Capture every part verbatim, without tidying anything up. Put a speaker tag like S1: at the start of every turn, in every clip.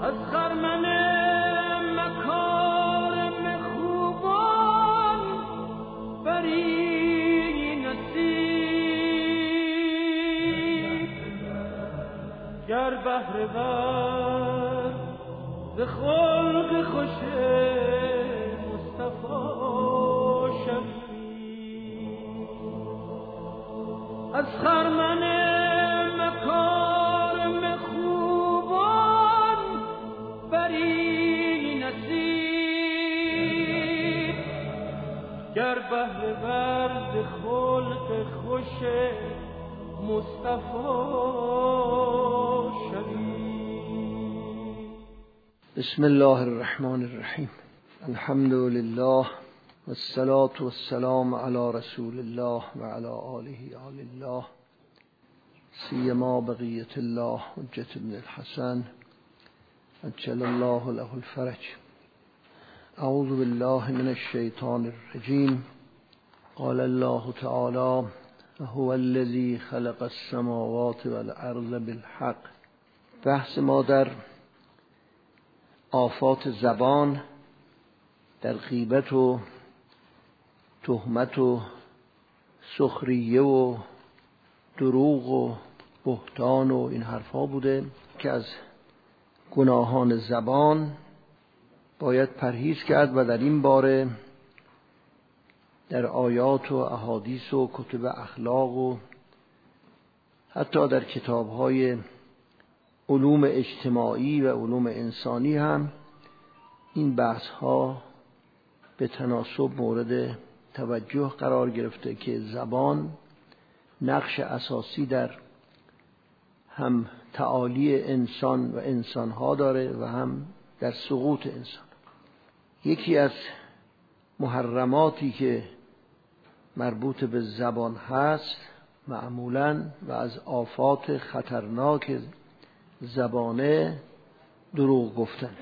S1: از خرمن مکارم خوبان بری نصیب گر بهره ور ز خلق خوش مصطفی شوی از خرمن مکارم خوبان بری نصیب گر بهره ور ز خلق خوش مصطفی شوی.
S2: بسم الله الرحمن الرحیم. الحمد لله والصلاة والسلام علی رسول الله و علی آله آل الله سیما بقیت الله حجة ابن الحسن عجل الله له الفرج. اعوذ بالله من الشیطان الرجیم. قال الله تعالی هو الذی خلق السماوات والارض بالحق. بحث ما در آفات زبان، در غیبت و تهمت و سخریه و دروغ و بهتان و این حرفا بوده که از گناهان زبان باید پرهیز کرد و در این باره در آیات و احادیث و کتب اخلاق و حتی در کتاب‌های علوم اجتماعی و علوم انسانی هم این بحث‌ها به تناسب مورد توجه قرار گرفته که زبان نقش اساسی در هم تعالی انسان و انسان‌ها داره و هم در سقوط انسان. یکی از محرماتی که مربوط به زبان هست معمولاً و از آفات خطرناک زبانه دروغ گفتن.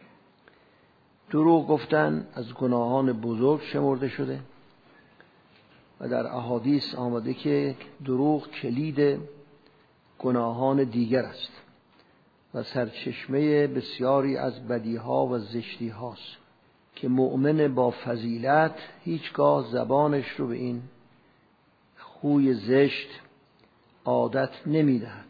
S2: دروغ گفتن از گناهان بزرگ شمرده شده و در احادیث آمده که دروغ کلید گناهان دیگر است و سرچشمه بسیاری از بدیها و زشتی هاست که مؤمن با فضیلت هیچگاه زبانش رو به این خوی زشت عادت نمی دهد،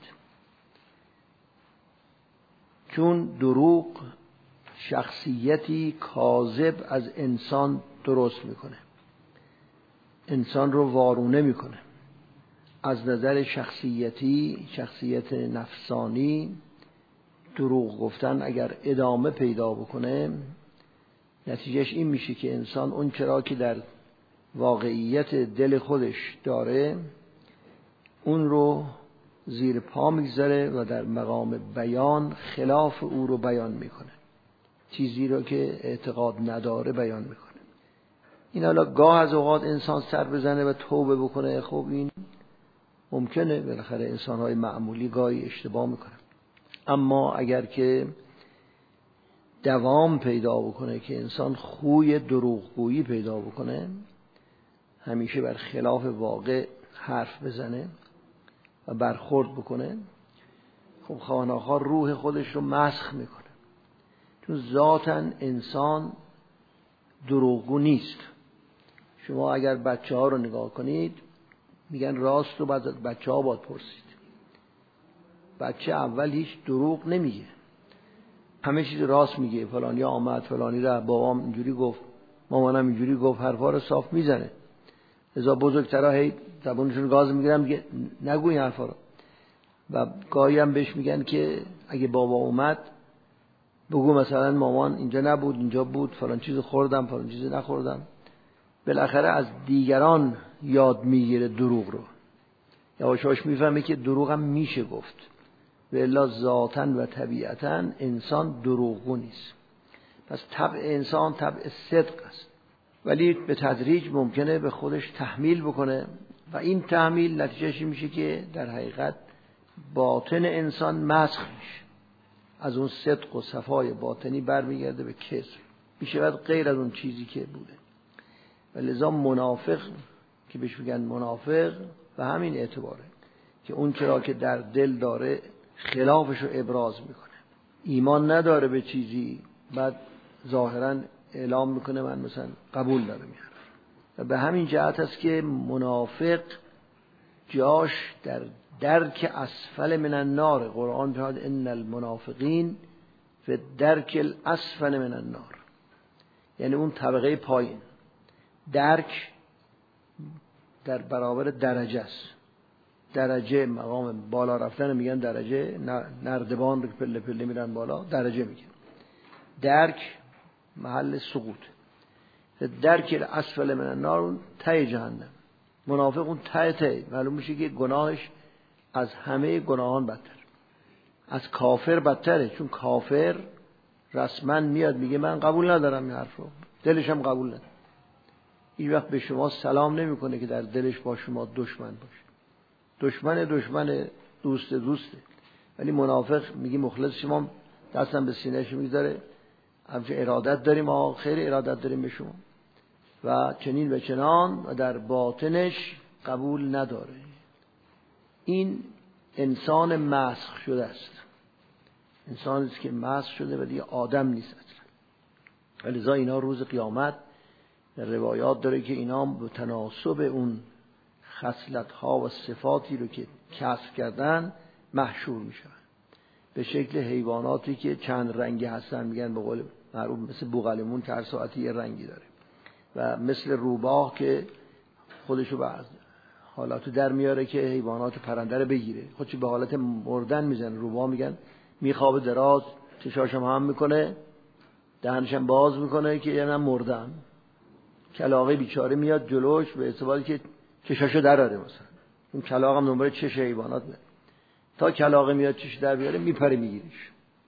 S2: چون دروغ شخصیتی کاذب از انسان درست میکنه، انسان رو وارونه میکنه. از نظر شخصیتی، شخصیت نفسانی، دروغ گفتن اگر ادامه پیدا بکنه نتیجهش این میشه که انسان اون چرا که در واقعیت دل خودش داره اون رو زیر پا میگذاره و در مقام بیان خلاف او رو بیان میکنه، چیزی رو که اعتقاد نداره بیان میکنه. این حالا گاه از اوقات انسان سر بزنه و توبه بکنه، خب این ممکنه، بالاخره انسان‌های معمولی گاهی اشتباه میکنن. اما اگر که دوام پیدا بکنه که انسان خوی دروغگویی پیدا بکنه، همیشه بر خلاف واقع حرف بزنه و برخورد بکنه، خب خواهناخواه روح خودش رو مسخ میکنه، چون ذاتاً انسان دروغگو نیست. شما اگر بچه ها رو نگاه کنید میگن راست رو بعد از بچه ها باید پرسید. بچه اول هیچ دروغ نمیگه، همه چیز راست میگه. فلانی آمد، فلانی را بابام اینجوری گفت، مامانم اینجوری گفت، حرفا رو صاف میزنه. لذا بزرگترها هی زبونشون گاز میگیرن میگه نگو این حرفا رو. و گاهی هم بهش میگن که اگه بابا اومد بگو مثلا مامان اینجا نبود، اینجا بود، فلان چیز خوردم، فلان چیز نخوردم. بالاخره از دیگران یاد میگیره دروغ رو، یواش یواش میفهمه که دروغ هم میشه گفت، و الا ذاتاً و طبیعتاً انسان دروغگو نیست. پس طبع انسان طبع صدق است، ولی به تدریج ممکنه به خودش تحمیل بکنه و این تحمیل نتیجهش میشه که در حقیقت باطن انسان مسخ میشه، از اون صدق و صفای باطنی برمیگرده به کذب، میشه غیر از اون چیزی که بوده. و لذا منافق که بهش میگن منافق و همین اعتباره که اون چرا که در دل داره خلافش رو ابراز میکنه. ایمان نداره به چیزی، بعد ظاهراً اعلام میکنه من مثلا قبول دارم این حرف. و به همین جهت است که منافق جاش در درک اسفل من النار. قرآن فرمود ان المنافقین فی الدرک الاسفل من النار، یعنی اون طبقه پایین. درک در برابر درجه است. درجه مقام بالا رفتن میگن درجه، نردبان رو پله پله میرن بالا درجه میگن. درک محل سقوط. درک الاسفل من النار اون ته جهنم. منافق اون ته ته معلوم میشه که گناهش از همه گناهان بدتر، از کافر بدتره. چون کافر رسما میاد میگه من قبول ندارم این حرف رو، دلش هم قبول نداره. هیچ وقت به شما سلام نمیکنه که در دلش با شما دشمن باشه. دشمن دشمن، دوست دوسته. ولی منافق میگه مخلص شما، دستم به سینه‌اش میذاره، همچه ارادت داریم، ما خیر ارادت داریم به شما و چنین و چنان، و در باطنش قبول نداره. این انسان مسخ شده است، انسانی است که مسخ شده و دیگه آدم نیست اصلا. لذا اینا روز قیامت در روایات داره که اینا به تناسب اون خصلت‌ها و صفاتی رو که کسب کردن محشور میشن، به شکل حیواناتی که چند رنگی هستن، میگن به قول معروف مثل بوقلمون که هر ساعتی یه رنگی داره، و مثل روباه که خودشو به حالاتو در میاره که حیوانات پرنده رو بگیره، خودشو به حالت مردن میزنه. روباه میگن میخوابه دراز، چشاشم هم میکنه، دهنشم باز میکنه که یعنی مردن. کلاغه بیچاره میاد جلوش به اعتباری که چشاشو دراره، مثلا اون کلاغه هم دنبال چش حیوانات میاد، تا کلاغه میاد چش در بیاره میپره میگیریش.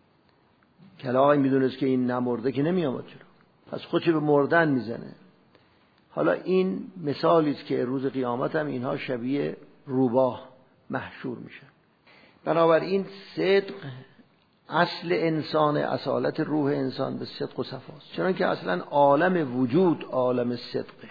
S2: کلاغه میدونست که این نمرده که نمیامد جلو، پس خودشو به مردن میزنه. حالا این مثالی است که روز قیامت هم اینها شبیه روباه محشور میشن. بنابراین صدق اصل انسان، اصالت روح انسان به صدق و صفاست، چون که اصلا عالم وجود عالم صدقه.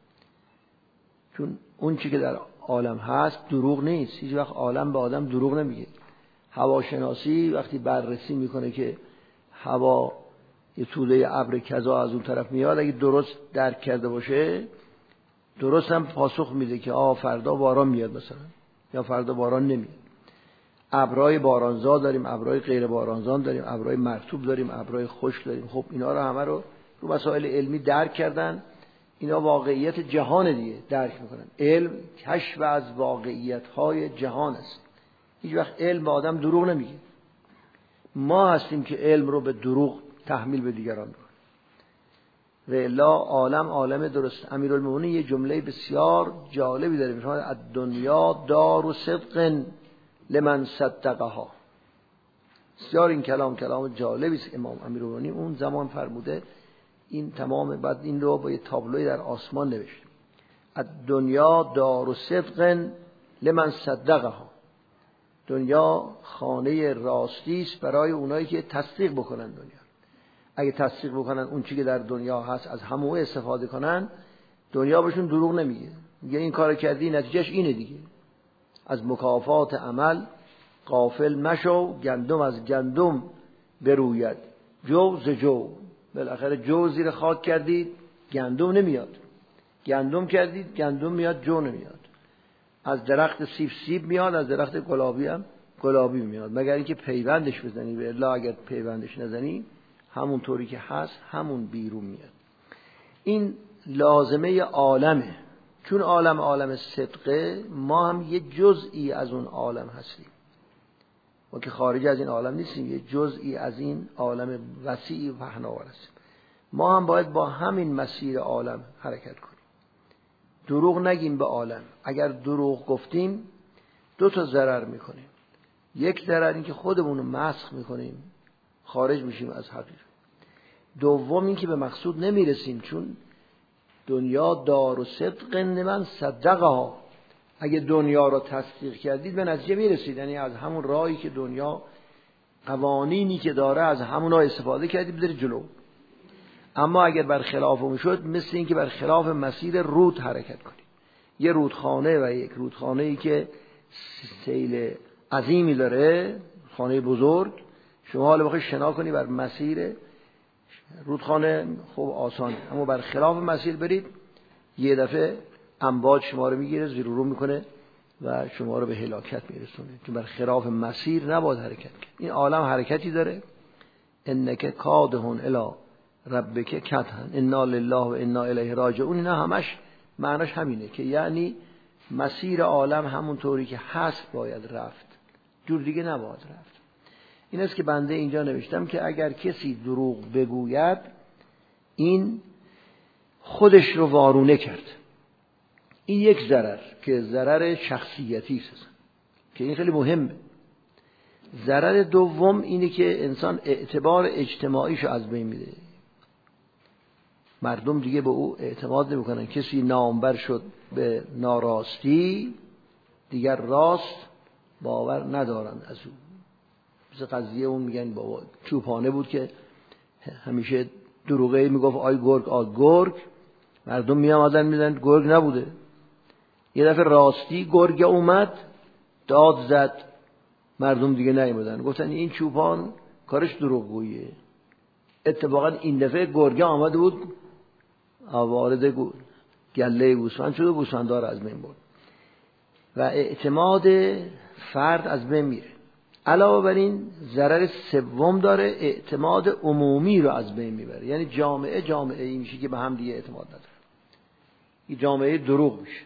S2: چون اون چی که در عالم هست دروغ نیست. هیچ وقت عالم به آدم دروغ نمیگه. هواشناسی وقتی بررسی میکنه که هوا یه توده ابر کذا از اون طرف میاد، اگه درست درک کرده باشه درست هم پاسخ میده که آ فردا باران میاد مثلا، یا فردا باران نمیاد. ابرای بارانزا داریم، ابرای غیر بارانزا داریم، ابرای مرطوب داریم، ابرای خشک داریم. خب اینا رو همه رو رو مسائل علمی درک کردن. اینا واقعیت جهان دیگه درک میکنن. علم کشف از واقعیت‌های جهان است. هیچ وقت علم به آدم دروغ نمیگه. ما هستیم که علم رو به دروغ تحمیل به دیگران میکنیم. و الا عالم عالم درست. امیرالمومنین یه جمله بسیار جالبی داره، میفرماید الدنیا دار صدق لمن صدقها. بسیار این کلام کلام جالبی است. امام امیرالمومنین اون زمان فرموده این تمام، بعد این رو با یه تابلوی در آسمان نوشته الدنیا دار صدق لمن صدقها. دنیا خانه راستی است برای اونایی که تصدیق بکنن دنیا. اگه تصدیق بکنن اون چیزی که در دنیا هست از همون استفاده کنن، دنیا بهشون دروغ نمیگه، میگه این کارو کردی نتیجهش اینه دیگه. از مکافات عمل غافل مشو، گندم از گندم بروید جو ز جو. بالاخره جو زیر خاک کردید گندم نمیاد، گندم کردید گندم میاد، جو نمیاد. از درخت سیب سیب میاد، از درخت گلابی هم گلابی میاد، مگر اینکه پیوندش بزنی. به الا اگر پیوندش نزنی همون طوری که هست همون بیرون میاد. این لازمه عالمه. چون عالم عالم صدقه، ما هم یه جزئی از اون عالم هستیم. ما که خارج از این عالم نیستیم، یه جزئی از این عالم وسیع و پهناور هستیم. ما هم باید با همین مسیر عالم حرکت کنیم. دروغ نگیم به عالم. اگر دروغ گفتیم دو تا ضرر میکنیم. یک ضرر این که خودمون رو مسخ میکنیم، خارج میشیم از حقیقت. دوم این که به مقصود نمیرسیم، چون دنیا دار و صدق لمن صدقها. اگه دنیا رو تصدیق کردید به نتیجه میرسید، یعنی از همون راهی که دنیا قوانینی که داره از همون راه استفاده کردید برید جلو. اما اگر برخلاف اون شد، مثل این که برخلاف مسیر رود حرکت کنید. یه رودخانه و یک رودخانه‌ای که سیل عظیمی داره، خانه بزرگ، شما حالا بخوای شنا کنی بر مسیر رودخانه خب آسان، اما بر خلاف مسیر برید یه دفعه امواج شما رو میگیره، زیر و رو میکنه و شما رو به هلاکت میرسونه. چون بر خلاف مسیر نباید حرکت کرد. این عالم حرکتی داره. انک کادهون الی ربک کدحن انا لله و انا الیه راجعون. اینا همش معناش همینه که یعنی مسیر عالم همون طوری که هست باید رفت، جور دیگه نباید رفت. این است که بنده اینجا نوشتم که اگر کسی دروغ بگوید این خودش رو وارونه کرد. این یک ضرر که ضرر شخصیتی است که این خیلی مهمه. ضرر دوم اینه که انسان اعتبار اجتماعیشو از بین میده. مردم دیگه به او اعتماد نمیکنن. کسی نامبر شد به ناراستی دیگر راست باور ندارن از او. مثل قضیه اون میگن بابا چوپانه بود که همیشه دروغه میگفت آی گرگ آی گرگ، مردم میامدن میدن گرگ نبوده. یه دفعه راستی گرگ اومد داد زد، مردم دیگه نیومدن، گفتن این چوپان کارش دروغگوییه. اتفاقا این دفعه گرگ آمده بود وارد گله گوسفند شد و گوسفندها رو از بین برد و اعتماد فرد از بین میره. علاوه بر این ضرر سوم داره، اعتماد عمومی رو از بین میبره. یعنی جامعه جامعه ای میشه که به هم دیگه اعتماد نداره. این جامعه دروغ میشه.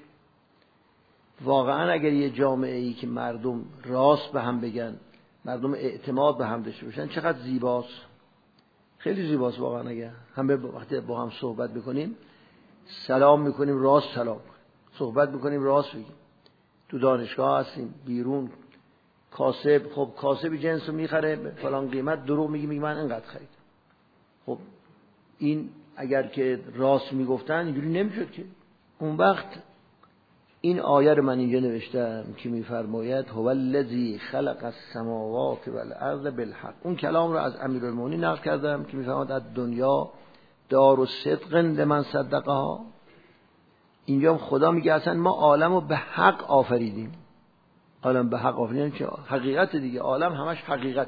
S2: واقعا اگر یه جامعه ای که مردم راست به هم بگن، مردم اعتماد به هم داشته باشن، چقدر زیباست. خیلی زیباست واقعا. اگر همه وقتی با هم صحبت بکنیم سلام میکنیم راست سلام کنیم، صحبت میکنیم راست بگیم. تو دانشگاه هستیم بیرون کاسب، خب کاسب جنس رو میخره فلان قیمت، دروغ میگی میگی من اینقدر خرید. خب این اگر که راست میگفتن اینجوری نمیشد که. اون وقت این آیه رو من اینجا نوشتم که میفرماید هو الذی خلق السماوات والارض بالحق. اون کلام رو از امیرالمومنین نقل کردم که میفرماید دنیا دار و صدق لمن صدقها. اینجا خدا میگه اصلا ما عالم رو به حق آفریدیم. عالم به حق آفریدیم که حقیقت دیگه، عالم همش حقیقت،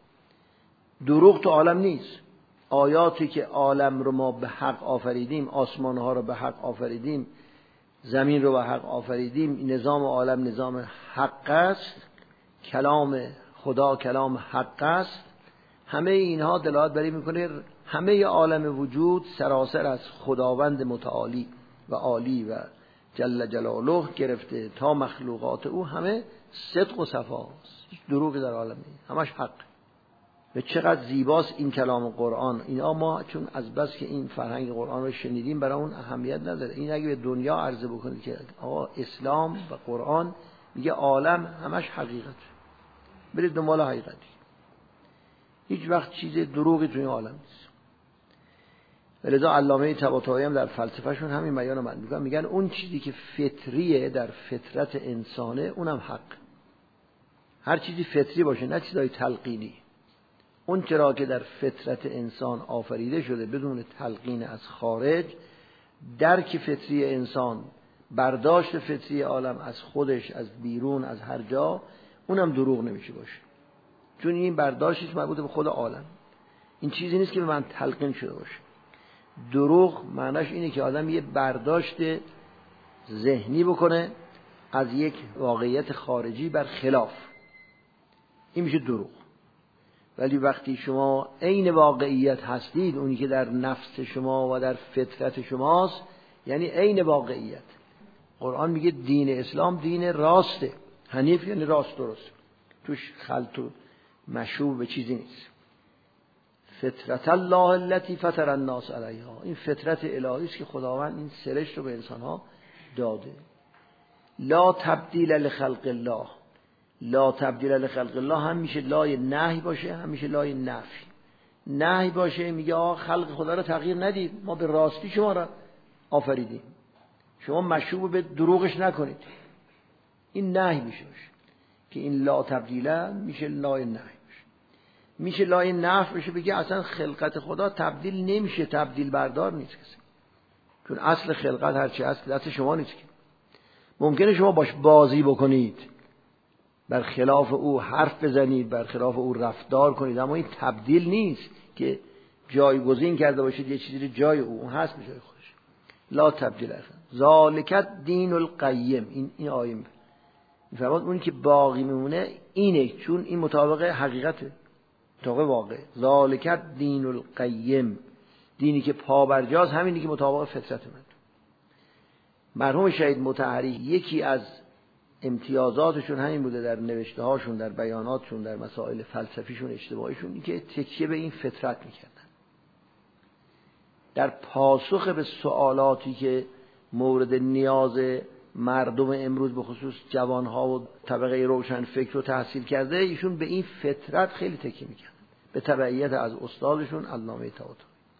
S2: دروغ تو عالم نیست. آیاتی که عالم رو ما به حق آفریدیم، آسمان ها رو به حق آفریدیم، زمین رو به حق آفریدیم، نظام عالم نظام حق است، کلام خدا کلام حق است. همه اینها دلالت بر این میکنه همه عالم وجود سراسر از خداوند متعالی و عالی و جل جلاله گرفته تا مخلوقات او همه صدق و صفاست. هیچ دروغی در عالم نیست، همش حق. و چقدر زیباست این کلام قرآن. اینا ما چون از بس که این فرهنگ قرآن رو شنیدیم برای اون اهمیت نداره. این اگه به دنیا عرضه بکنید که آقا اسلام و قرآن میگه عالم همش حقیقت، برید دنبال حقیقتی، هیچ وقت چیز دروغی توی عالم نیست. ولذا علامه طباطبایی هم در فلسفهشون همین بیان رو من میگن، میگن اون چیزی که فطریه در فطرت انسانه اونم حق. هر چیزی فطری باشه نه چیزای تلقینی. اون چرا که در فطرت انسان آفریده شده بدون تلقین از خارج، درک فطری انسان، برداشت فطری عالم از خودش، از بیرون، از هر جا، اونم دروغ نمیشه باشه. چون این برداشتش مربوط به خود عالم. این چیزی نیست که به من تلقین شده باشه. دروغ معناش اینه که آدم یه برداشت ذهنی بکنه از یک واقعیت خارجی بر خلاف. این میشه دروغ. ولی وقتی شما عین واقعیت هستید، اونی که در نفس شما و در فطرت شماست، یعنی عین واقعیت. قرآن میگه دین اسلام دین راسته. حنیف یعنی راست درست، توش خلط و مشوب به چیزی نیست. فطرت الله التي فطر الناس علیها. این فطرت الهی است که خداوند این سرشت رو به انسان‌ها داده. لا تبدیل لخلق الله. لا تبدیل لخلق الله هم میشه لای نهی باشه، هم میشه لای نفی. نهی باشه میگه آقا خلق خدا رو تغییر ندید، ما به راستی شما را آفریدیم، شما مشوب به دروغش نکنید. این نهی میشه باشه که این لا تبدیله میشه لای نهی باشه. میشه لای نفی بشه بگه اصلا خلقت خدا تبدیل نمیشه، تبدیل بردار نیست کسی، چون اصل خلقت هرچی هست دست شما نیست که. ممکنه شما باش بازی بکنید، بر خلاف او حرف بزنید، بر خلاف او رفتار کنید، اما این تبدیل نیست که جایگزین کرده باشید یه چیزی رو جای او، اون هست به جای خودش. لا تبدیل اخر ذالک دین القیم. این این آیه میفرماد اونی که باقی میمونه اینه، چون این مطابق حقیقته، مطابق واقع. ذالک دین القیم، دینی که پابرجاست، همینی که مطابق فطرت من. مرحوم شهید مطهری یکی از امتیازاتشون همین بوده در نوشته هاشون، در بیاناتشون، در مسائل فلسفیشون، اشتباهیشون، این که تکیه به این فطرت میکردن. در پاسخ به سوالاتی که مورد نیاز مردم امروز به خصوص جوانها و طبقه روشن فکر و تحصیل کرده، ایشون به این فطرت خیلی تکیه میکردن، به تبعیت از استادشون علامه طاطاوی،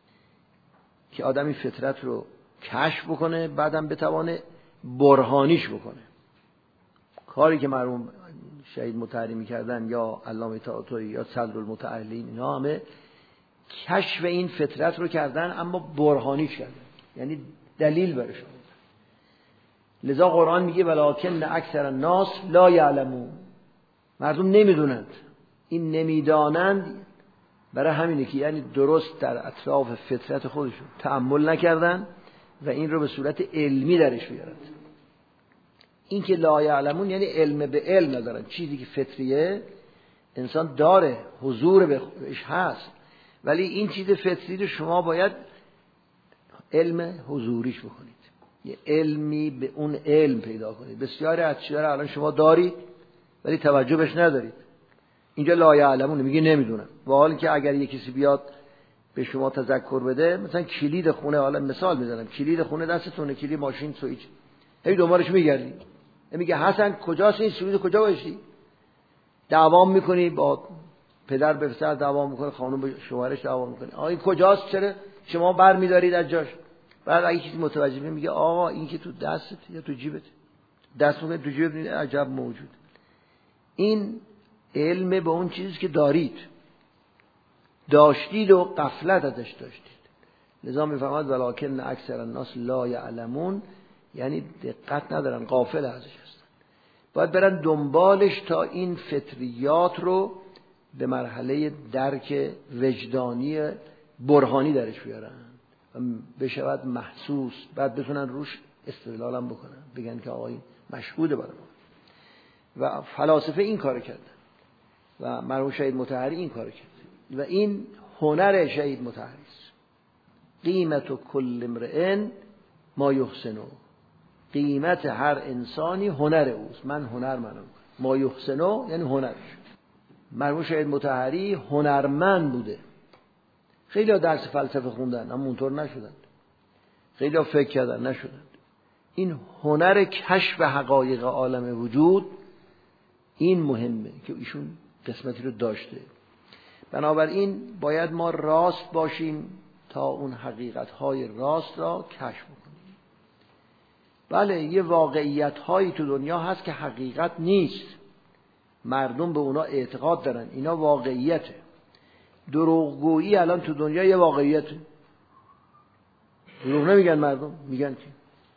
S2: که آدم این فطرت رو کشف بکنه، بعدم بتوانه برهانیش بکنه. کاری که مرحوم شهید مطهری میکردن یا علامه طاطاوی یا صدرالمتعلین، اینا همه کشف این فطرت رو کردن، اما برهانیش کردن، یعنی دلیل برش آوردن. لذا قرآن میگه ولکن اکثر الناس لا یعلمون، مردم نمیدونند. این نمیدانند برای همینه که یعنی درست در اطراف فطرت خودشون تأمل نکردن و این رو به صورت علمی درش بیارن. این که لا یعلمون یعنی علم به علم ندارن. چیزی که فطریه انسان داره، حضور بهش هست، ولی این چیز فطری رو شما باید علم حضوریش بکنید، یه علمی به اون علم پیدا کنید. بسیاری از چیزا الان شما دارید ولی توجه بهش ندارید. اینجا لا یعلمون میگه نمیدونم، و حالی که اگر یه کسی بیاد به شما تذکر بده، مثلا کلید خونه، حالا مثال میزنم، کلید خونه دستتونه، کلید ماشین سوئیچ، هی دنبالش میگردی، میگه حسن کجاست این سوئیچ، کجا گذاشتی؟ دعوام میکنی، با پدر به پسر دعوا میکنه، خانم به شوهرش دعوا میکنه، آقا این کجاست، چرا شما بر میدارید از جاش؟ بعد اگه کسی متوجه میگه آقا این که تو دستت یا تو جیبت، دست میکنه تو جیبت، عجب موجود. این علم به اون چیزی که دارید، داشتید و غفلت ازش داشتید. لذا میفرماد ولکن اکثر الناس لا یعلمون، یعنی دقت ندارن، غافل ازش هستن. باید برن دنبالش تا این فطریات رو به مرحله درک وجدانی برهانی درش بیارن و بشود محسوس، بعد بتونن روش استدلالم بکنن، بگن که آقا این مشهوده برای ما. و فلاسفه این کار کردن و مرحوم شهید مطهری این کار کرد و این هنر شهید مطهری است. قیمت کل امرئ ما یحسنه، قیمت هر انسانی هنر اوست. من هنر منم، ما یحسنه یعنی هنرش. مرحوم شهید مطهری هنرمند بوده. خیلی ها درس فلسفه خوندن اما اونطور نشدند، خیلی ها فکر کردن نشدند. این هنر کشف حقایق عالم وجود، این مهمه که ایشون قسمتی رو داشته. بنابراین باید ما راست باشیم تا اون حقیقت‌های راست را کشف بکنیم. بله یه واقعیت‌هایی تو دنیا هست که حقیقت نیست، مردم به اونا اعتقاد دارن، اینا واقعیته. دروغگویی الان تو دنیا یه واقعیته. دروغ نمیگن مردم، میگن که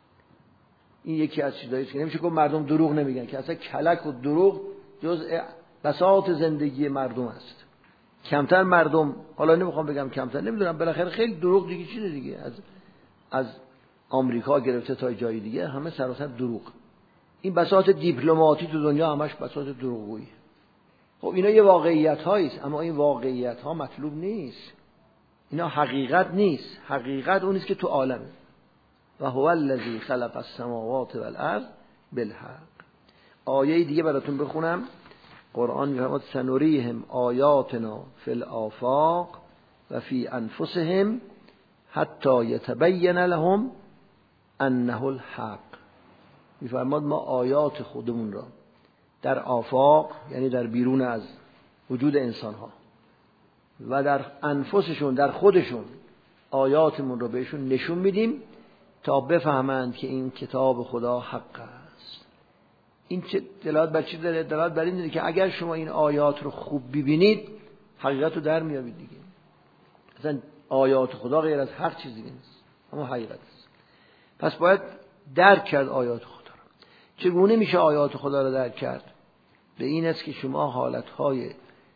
S2: این یکی از چیزایی است که نمیشه گفت مردم دروغ نمیگن، که اصلا کلک و دروغ جزء بساط زندگی مردم است. کمتر مردم، حالا نمیخوام بگم کمتر، نمیدونم، بالاخره خیلی دروغ دیگه چیه دیگه، از از آمریکا گرفته تا جای دیگه همه سراسر دروغ. این بساط دیپلماتی تو دنیا همش بساط دروغگویی. خب اینا یه واقعیت هایی است، اما این واقعیت ها مطلوب نیست، اینا حقیقت نیست. حقیقت اون است که تو عالمه. و هو الذی خلق السماوات والارض بالحق. آیه دیگه براتون بخونم. قرآن میفرماد سنوریهم آیاتنا فی الآفاق و فی انفسهم حتی یتبین لهم انه الحق. میفرماد ما آیات خودمون را در آفاق، یعنی در بیرون از وجود انسان ها، و در انفسشون، در خودشون، آیاتمون رو بهشون نشون میدیم تا بفهمند که این کتاب خدا حق است. این چه دلالت بر چی داره؟ دلالت بر این داره که اگر شما این آیات رو خوب ببینید حقیقت رو در میابید دیگه. اصلا آیات خدا غیر از حق چیزی نیست، اما حقیقت است. پس باید درک کرد آیات خدا رو. چگونه میشه آیات خدا رو درک کرد؟ به این است که شما حالتهای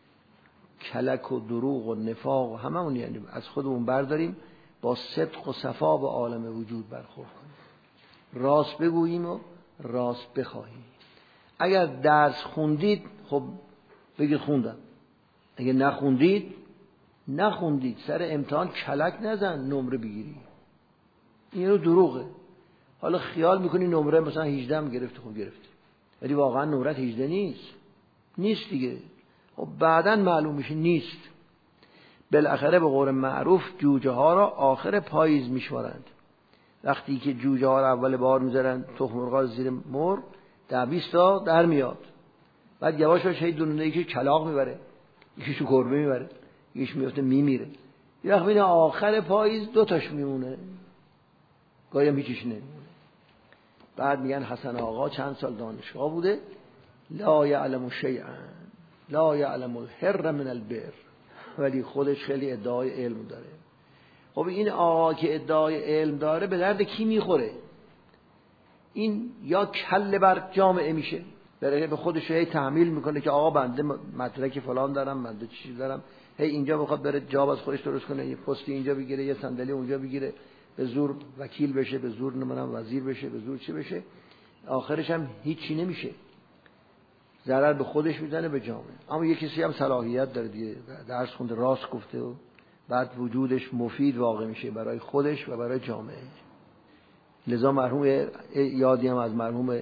S2: کلک و دروغ و نفاق و هممون یعنی از خودمون برداریم، با صدق و صفا به عالم وجود برخورد کنیم، راست بگوییم و راست بخواهیم. اگر درس خوندید خب بگید خوندم، اگه نخوندید نخوندید. سر امتحان کلک نزن نمره بگیری، این رو دروغه. حالا خیال میکنی نمره مثلا هجده هم گرفتی، خوب گرفتی، ولی واقعا نمره هجده نیست نیست دیگه. خب بعداً معلوم میشه نیست. بالاخره به قول معروف جوجه ها را آخر پاییز میشمارند. وقتی که جوجه ها را اول بار میذارن تخم مرغ زیر مرغ، ده بیست تا در میاد، بعد یواش یواش هی دونه یکی کلاغ میبره، یکیش تو گربه میبره، یکیش میفته میمیره. یه وقت میاد آخر پاییز دو تاش میمونه، گاهی هم هیچیش نمیمونه. بعد میگن حسن آقا چند سال دانشگاه بوده، لا یعلم شیئا لا یعلم الحر من البر، ولی خودش خیلی ادعای علم داره. خب این آقا که ادعای علم داره به درد کی میخوره؟ این یا کله بر جامعه میشه، برای به خودش هی تحمیل میکنه که آقا بنده مدرک فلان دارم، بنده چیز دارم، هی اینجا بخواد بره جاب از خودش درست کنه، یه پستی اینجا بگیره، یه صندلی اونجا بگیره، به زور وکیل بشه، به زور نمیدونم وزیر بشه، به زور چی بشه، آخرش هم هیچی نمیشه، ضرر به خودش میزنه به جامعه. اما یه کسی هم صلاحیت داره دیگه، درس خونده، راست گفته و بعد وجودش مفید واقع میشه برای خودش و برای جامعه. لذا مرحوم یادی هم از مرحوم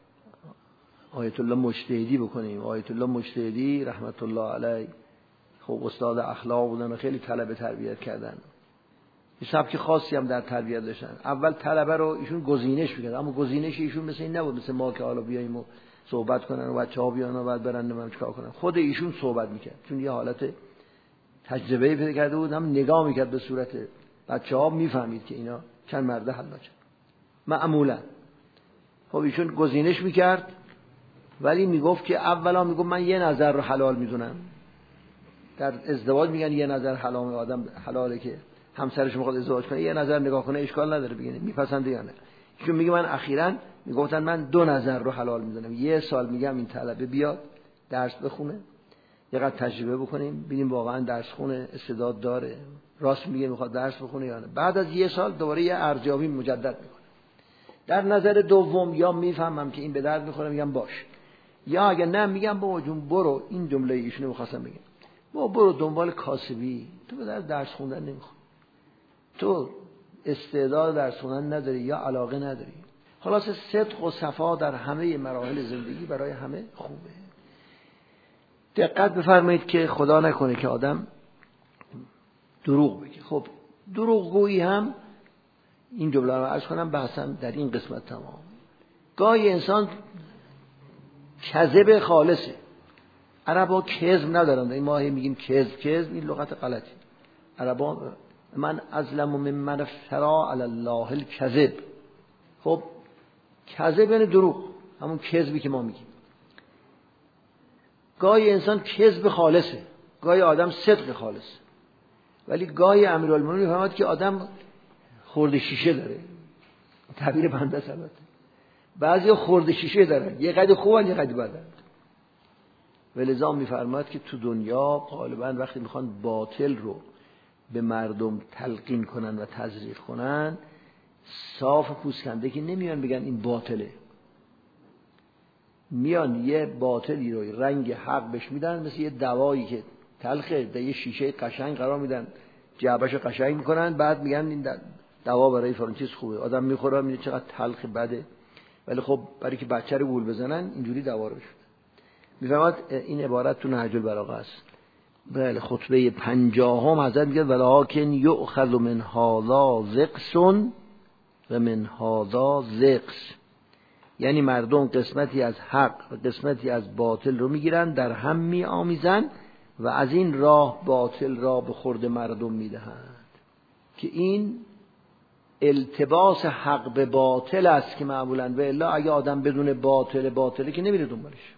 S2: آیت الله مجتهدی بکنیم. آیت الله مجتهدی رحمت الله علیه خب استاد اخلاق بودن و خیلی طلبه تربیت کردن، یه سبک خاصی هم در تربیت داشتن. اول طلبه رو ایشون گزینش میکرد، اما گزینش ایشون مثل این نبود مثل ما که حالا بیاییم و صحبت کنن و بچه‌ها بیان و بعد برن نمیدونم چیکار کنن. خود ایشون صحبت میکرد، چون یه حالت تجربه پیدا کرده بود، هم نگاه میکرد به صورت بچه‌ها، میفهمید که اینا چند مرده حلاجه معمولا. خب ایشون گزینش میکرد، ولی میگفت که اولا میگفت من یه نظر رو حلال میدونم. در ازدواج میگن یه نظر حلال، آدم حلاله که همسرش میخواد ازدواج کنه یه نظر نگاه کنه اشکال نداره، بگین میپسنده یا نه. ایشون میگه من اخیراً میگفتن من دو نظر رو حلال میدونم، یه سال میگم این طلبه بیاد درس بخونه، یه قدر تجربه بکنیم ببینیم واقعا درس خونه استعداد داره، راست میگه میخواد درس بخونه یا نه. بعد از یه سال دوباره یه ارزیابی مجدد میکنه. در نظر دوم یا میفهمم که این به درد میخوره میگم باش، یا اگه نه میگم بابا جون برو، این جمله ایشونو میخواستم بگم، بابا برو دنبال کاسبی، تو به درد درس خوندن نمیخواد، تو استعداد درس خوندن نداری یا علاقه نداری. خلاص صدق و صفا در همه مراحل زندگی برای همه خوبه. دقت بفرمایید که خدا نکنه که آدم دروغ بگه. خب دروغگویی هم این جمله رو عرض کنم بحثم در این قسمت تمام. گاهی انسان کذب خالصه. عربا کذب ندارن، این ما هی میگیم کذب کذب، این لغت غلطی. عربا من ازلم ممن افترا علی الله الکذب. خب کذب یعنی دروغ، همون کذبی که ما میگیم. گاهی انسان کذب خالصه، گاهی آدم صدق خالصه، ولی گاهی امیرالمومنین میفهمد که آدم خورده شیشه داره. تعبیر بنده است البته. بعضیا خورده شیشه دارن، یه قد خوبن یه قد بدن. ولذا میفرماد که تو دنیا غالبا وقتی میخوان باطل رو به مردم تلقین کنن و تزریق کنن، صاف پوسکنده که نمیان بگن این باطله، میان یه باطلی رو رنگ حق بهش میدن، مثل یه دوایی که تلخه در یه شیشه قشنگ قرار میدن، جعبهش قشنگ میکنن، بعد میگن این دوا برای فلان چیز خوبه. آدم میخوره میگه چقدر تلخ بده، ولی خب برای که بچه رو گول بزنن اینجوری دوا رو بشن. میفهمد این عبارت تو نهج البلاغه است. بله خطبه پنجاهم حضرت میگه ولکن یؤخذ من هذا زقس و من هذا زقس، یعنی مردم قسمتی از حق و قسمتی از باطل رو میگیرن، در هم میآمیزن و از این راه باطل را به خورد مردم میدهند، که این التباس حق به باطل است که معمولاً و الا اگه آدم بدون باطل باطله که نمیره دنبالش.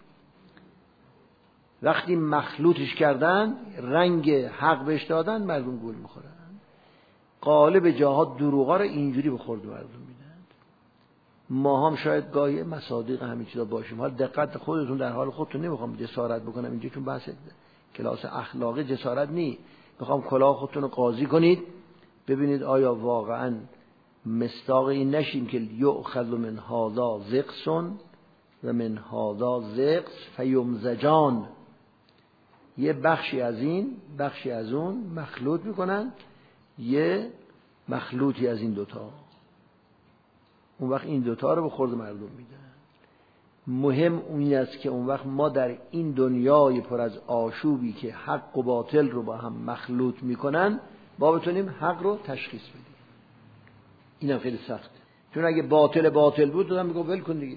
S2: وقتی مخلوطش کردن رنگ حق بهش دادن مردم گول میخورن. غالب جاها دروغا رو اینجوری به خورد مردم میدن. ما هم شاید گاهی مصادیق همین چیزا باشیم. حالا دقت خودتون در حال خودتون نمیخوام جسارت بکنم اینجا، چون بحث کلاس اخلاقی جسارت نی. میخوام کلاه خودتون رو قاضی کنید ببینید آیا واقعا مصداق این نشیم که یؤخذ من هذا زقس و من هذا زقس فیمزجان، یه بخشی از این بخشی از اون مخلوط میکنن، یه مخلوطی از این دوتا، اون وقت این دوتا رو به خورد مردم میدن. مهم اون است که اون وقت ما در این دنیای پر از آشوبی که حق و باطل رو با هم مخلوط میکنن ما بتونیم حق رو تشخیص بدیم. اینم خیلی سخته، چون اگه باطل باطل بود دادم میگم ول کن دیگه.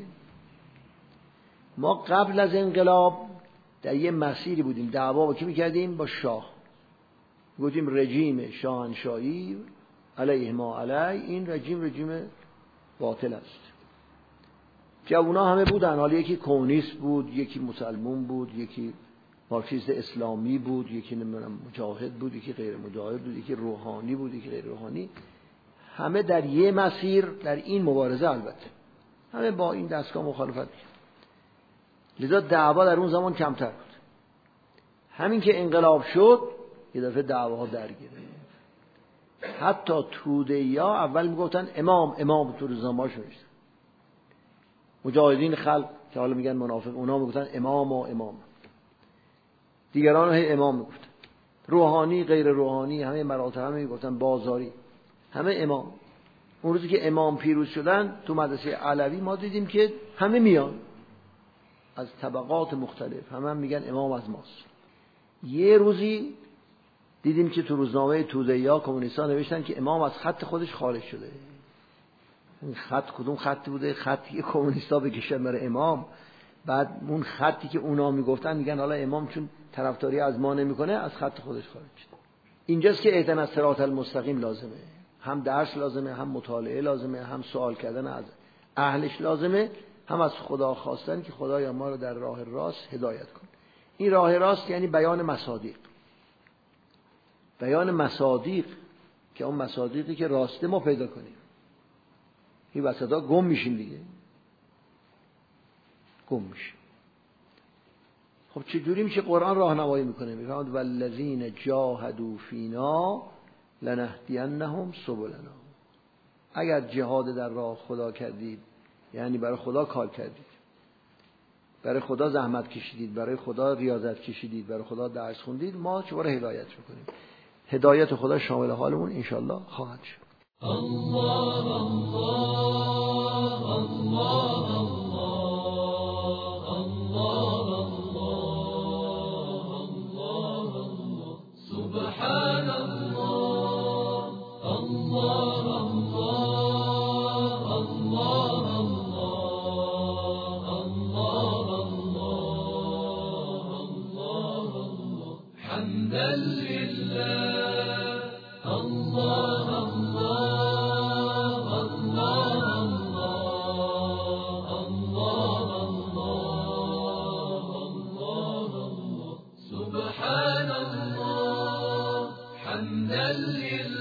S2: ما قبل از انقلاب در یه مسیری بودیم، دعوا با کی میکردیم؟ با شاه. گفتیم رژیم شاهنشاهی علیه ما علیه، این رژیم رژیم باطل است. جوونا همه بودن، حالا یکی کمونیست بود، یکی مسلمان بود، یکی مارکسیست اسلامی بود، یکی نمیدونم مجاهد بود، یکی غیر مجاهد بود، یکی روحانی بود، یکی غیر روحانی. همه در یه مسیر در این مبارزه، البته همه با این دستگاه مخالفت می‌کردن. لذا دعوا در اون زمان کمتر بود. همین که انقلاب شد یه دفعه دعواها درگیره. حتی توده‌ها اول میگفتن امام امام تو روزنامه‌اش نوشتن. مجاهدین خلق که حالا میگن منافق، اونا میگفتن امام و امام. دیگران رو هی امام میگفتن. روحانی غیر روحانی همه مراتب همه میگفتن، بازاری همه امام. اون روزی که امام پیروز شدن تو مدرسه علوی ما دیدیم که همه میان از طبقات مختلف، همه هم میگن امام از ماست. یه روزی دیدیم که تو روزنامه توده‌ها کمونیست‌ها نوشتن که امام از خط خودش خارج شده. این خط کدوم خطی بوده؟ خطی که کمونیست‌ها بکشن برای امام. بعد اون خطی که اونا میگفتن میگن حالا امام چون طرفداری از ما نمیکنه از خط خودش خارج شده. اینجاست که اهدنا الصراط المستقیم لازمه. هم درس لازمه، هم مطالعه لازمه، هم سوال کردن از اهلش لازمه، هم از خدا خواستن که خدایا ما رو در راه راست هدایت کن. این راه راست یعنی بیان مصادیق. بیان مصادیق که اون مصادیقی که راسته ما پیدا کنیم. این وسطا گم میشیم دیگه. گم میشیم. خب چجوری میشه قرآن راهنمایی میکنه؟ میفهمد والذین جاهدوا فینا لنهدینهم سبلنا. اگر جهاد در راه خدا کردید یعنی برای خدا کار کردید، برای خدا زحمت کشیدید، برای خدا ریاضت کشیدید، برای خدا درس خوندید، ما شما رو هدایت میکنیم. هدایت خدا شامل حالمون انشالله خواهد شد. الله الله الله الله الله الله سبحان الله الله الله الله الله الله حمدا لله الله الله الله الله الله سبحان الله حمدا لله